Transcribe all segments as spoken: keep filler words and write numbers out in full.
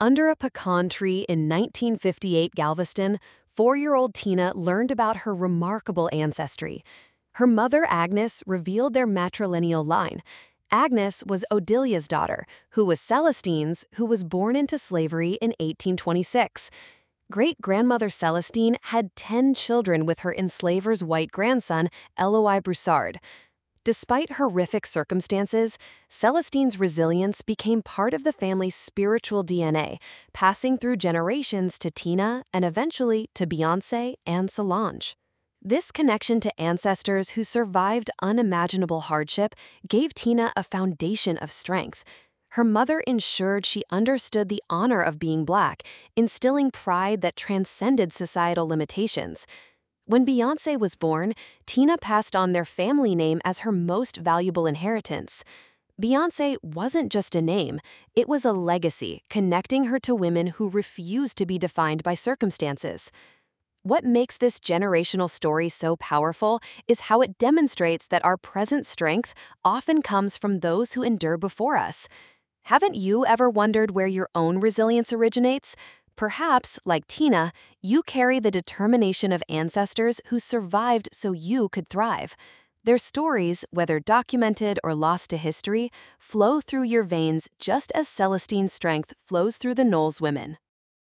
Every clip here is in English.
Under a pecan tree in nineteen fifty-eight Galveston, four-year-old Tina learned about her remarkable ancestry. Her mother, Agnes, revealed their matrilineal line. Agnes was Odilia's daughter, who was Celestine's, who was born into slavery in eighteen twenty-six. Great-grandmother Celestine had ten children with her enslaver's white grandson, Eloy Broussard. Despite horrific circumstances, Celestine's resilience became part of the family's spiritual D N A, passing through generations to Tina and eventually to Beyoncé and Solange. This connection to ancestors who survived unimaginable hardship gave Tina a foundation of strength. Her mother ensured she understood the honor of being Black, instilling pride that transcended societal limitations. When Beyoncé was born, Tina passed on their family name as her most valuable inheritance. Beyoncé wasn't just a name, it was a legacy connecting her to women who refused to be defined by circumstances. What makes this generational story so powerful is how it demonstrates that our present strength often comes from those who endure before us. Haven't you ever wondered where your own resilience originates? Perhaps, like Tina, you carry the determination of ancestors who survived so you could thrive. Their stories, whether documented or lost to history, flow through your veins just as Celestine's strength flows through the Knowles women.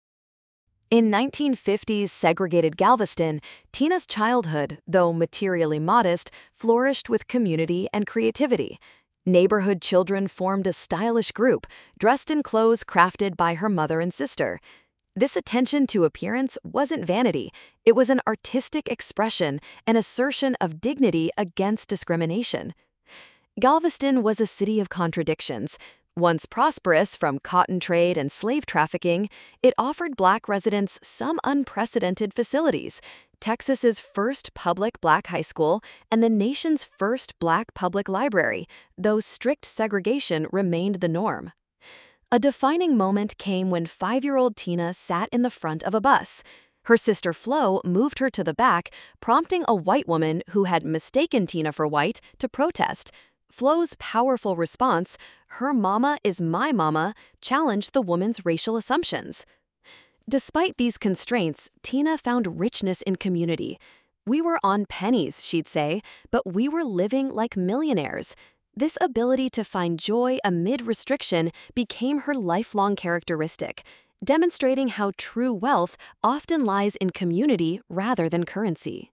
In nineteen fifties segregated Galveston, Tina's childhood, though materially modest, flourished with community and creativity. Neighborhood children formed a stylish group, dressed in clothes crafted by her mother and sister. This attention to appearance wasn't vanity, it was an artistic expression, an assertion of dignity against discrimination. Galveston was a city of contradictions. Once prosperous from cotton trade and slave trafficking, it offered Black residents some unprecedented facilities: Texas's first public Black high school and the nation's first Black public library, though strict segregation remained the norm. A defining moment came when five-year-old Tina sat in the front of a bus. Her sister Flo moved her to the back, prompting a white woman who had mistaken Tina for white to protest. Flo's powerful response, "Her mama is my mama," challenged the woman's racial assumptions. Despite these constraints, Tina found richness in community. "We were on pennies," she'd say, "but we were living like millionaires." This ability to find joy amid restriction became her lifelong characteristic, demonstrating how true wealth often lies in community rather than currency.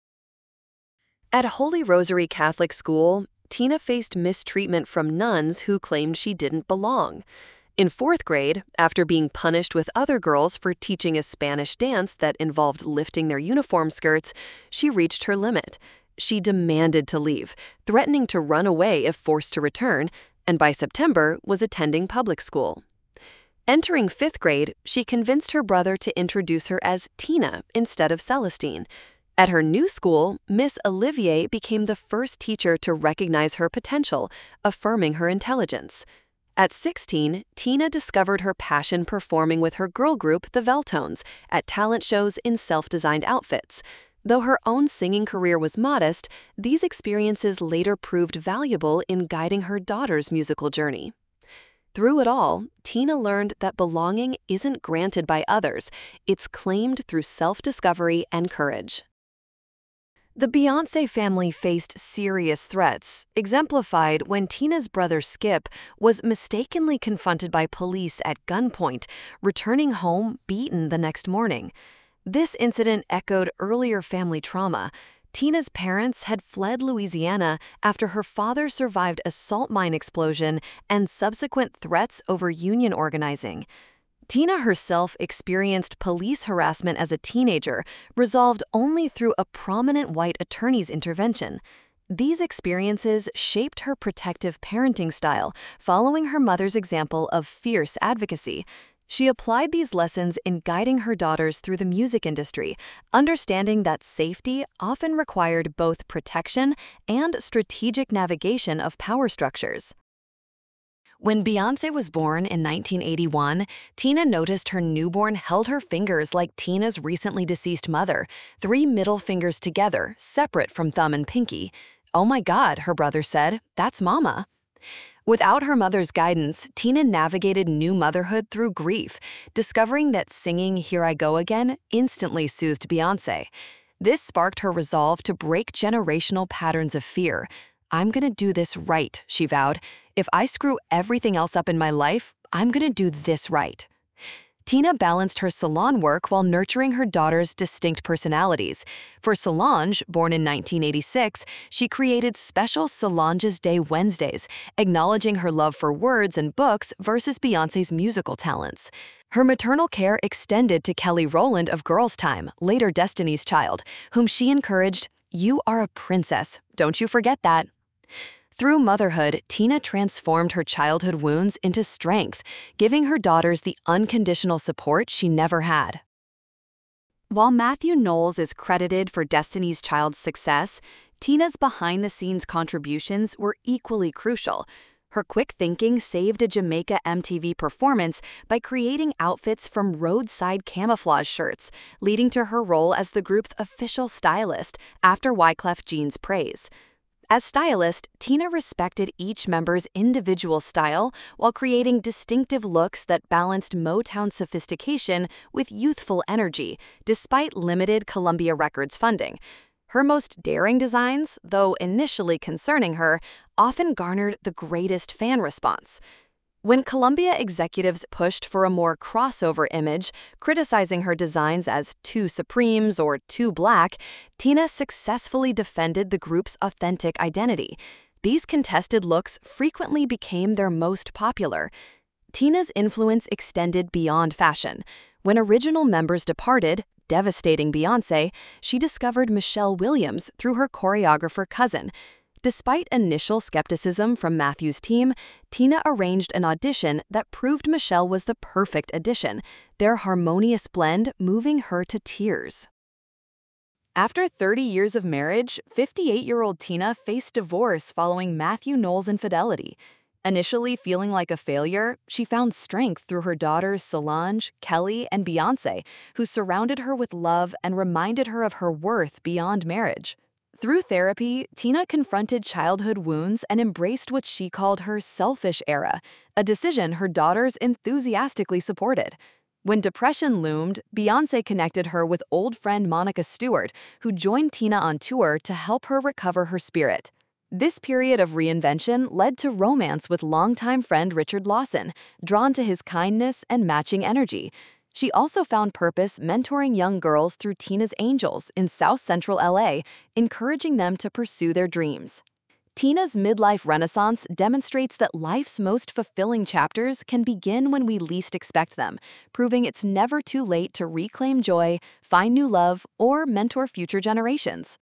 At Holy Rosary Catholic School, Tina faced mistreatment from nuns who claimed she didn't belong. In fourth grade, after being punished with other girls for teaching a Spanish dance that involved lifting their uniform skirts, she reached her limit. She demanded to leave, threatening to run away if forced to return, and by September was attending public school. Entering fifth grade, she convinced her brother to introduce her as Tina instead of Celestine. At her new school, Miss Olivier became the first teacher to recognize her potential, affirming her intelligence. At sixteen, Tina discovered her passion performing with her girl group, the Veltones, at talent shows in self-designed outfits. Though her own singing career was modest, these experiences later proved valuable in guiding her daughter's musical journey. Through it all, Tina learned that belonging isn't granted by others, it's claimed through self-discovery and courage. The Beyoncé family faced serious threats, exemplified when Tina's brother Skip was mistakenly confronted by police at gunpoint, returning home beaten the next morning. This incident echoed earlier family trauma. Tina's parents had fled Louisiana after her father survived a salt mine explosion and subsequent threats over union organizing. Tina herself experienced police harassment as a teenager, resolved only through a prominent white attorney's intervention. These experiences shaped her protective parenting style, following her mother's example of fierce advocacy. She applied these lessons in guiding her daughters through the music industry, understanding that safety often required both protection and strategic navigation of power structures. When Beyoncé was born in nineteen eighty-one, Tina noticed her newborn held her fingers like Tina's recently deceased mother, three middle fingers together, separate from thumb and pinky. "Oh my God," her brother said, "that's Mama." Without her mother's guidance, Tina navigated new motherhood through grief, discovering that singing Here I Go Again instantly soothed Beyoncé. This sparked her resolve to break generational patterns of fear. "I'm gonna do this right," she vowed. "If I screw everything else up in my life, I'm gonna do this right." Tina balanced her salon work while nurturing her daughter's distinct personalities. For Solange, born in nineteen eighty-six, she created special Solange's Day Wednesdays, acknowledging her love for words and books versus Beyoncé's musical talents. Her maternal care extended to Kelly Rowland of Girls' Time, later Destiny's Child, whom she encouraged, "You are a princess. Don't you forget that." Through motherhood, Tina transformed her childhood wounds into strength, giving her daughters the unconditional support she never had. While Matthew Knowles is credited for Destiny's Child's success, Tina's behind-the-scenes contributions were equally crucial. Her quick thinking saved a Jamaica M T V performance by creating outfits from roadside camouflage shirts, leading to her role as the group's official stylist after Wyclef Jean's praise. As stylist, Tina respected each member's individual style while creating distinctive looks that balanced Motown sophistication with youthful energy, despite limited Columbia Records funding. Her most daring designs, though initially concerning her, often garnered the greatest fan response. When Columbia executives pushed for a more crossover image, criticizing her designs as too Supremes or too black, Tina successfully defended the group's authentic identity. These contested looks frequently became their most popular. Tina's influence extended beyond fashion. When original members departed, devastating Beyoncé, she discovered Michelle Williams through her choreographer cousin. Despite initial skepticism from Matthew's team, Tina arranged an audition that proved Michelle was the perfect addition, their harmonious blend moving her to tears. After thirty years of marriage, fifty-eight-year-old Tina faced divorce following Matthew Knowles' infidelity. Initially feeling like a failure, she found strength through her daughters Solange, Kelly, and Beyoncé, who surrounded her with love and reminded her of her worth beyond marriage. Through therapy, Tina confronted childhood wounds and embraced what she called her selfish era, a decision her daughters enthusiastically supported. When depression loomed, Beyoncé connected her with old friend Monica Stewart, who joined Tina on tour to help her recover her spirit. This period of reinvention led to romance with longtime friend Richard Lawson, drawn to his kindness and matching energy. She also found purpose mentoring young girls through Tina's Angels in South Central L A, encouraging them to pursue their dreams. Tina's midlife renaissance demonstrates that life's most fulfilling chapters can begin when we least expect them, proving it's never too late to reclaim joy, find new love, or mentor future generations.